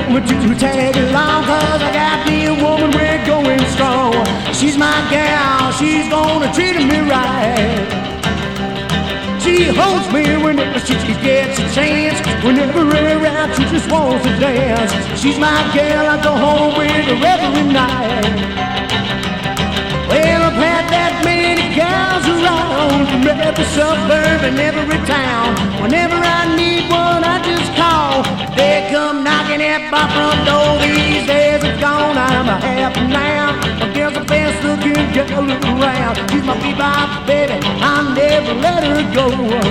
to tag along, cause I got me a woman, we're going strong. She's my gal, she's gonna treat me right. She holds me whenever she gets a chance. Whenever we're out, she just wants to dance. She's my gal, I go home with her every night. Well, I've had that many gals around, from every suburb and every town. Whenever I need one, I just call. They come knocking at my front door. These days are gone, I'm a happy now. My girl's the best looking girl around. She's my bebop baby, I'll never let her go.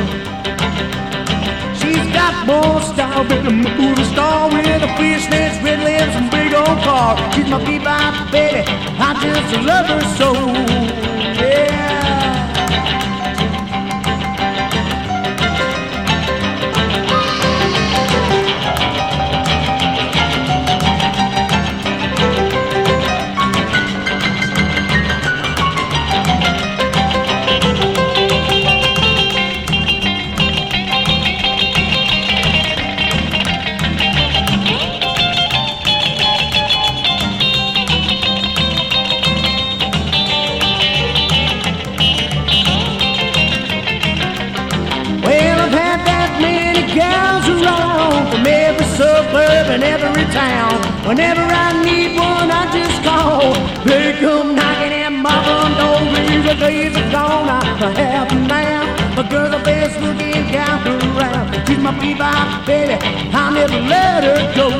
She's got more style than a movie star, with a fishnets, red lips, and big old car. She's my bebop baby, I just love her so. Yeah. From every suburb and every town. Whenever I need one, I just call. They come knocking at my front door. The days are gone, I'm happy now. My girl's the best looking gal around. She's my bebop baby, I'll never let her go.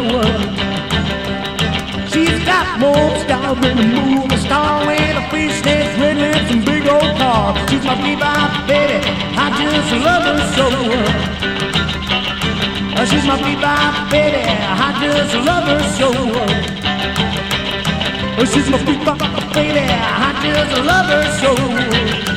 She's got more style than a movie star, with a fishnets, red lips, and big old car. She's my bebop baby, I just love her so. She's my bebop baby, I just love her so. She's my bebop baby, I just love her so.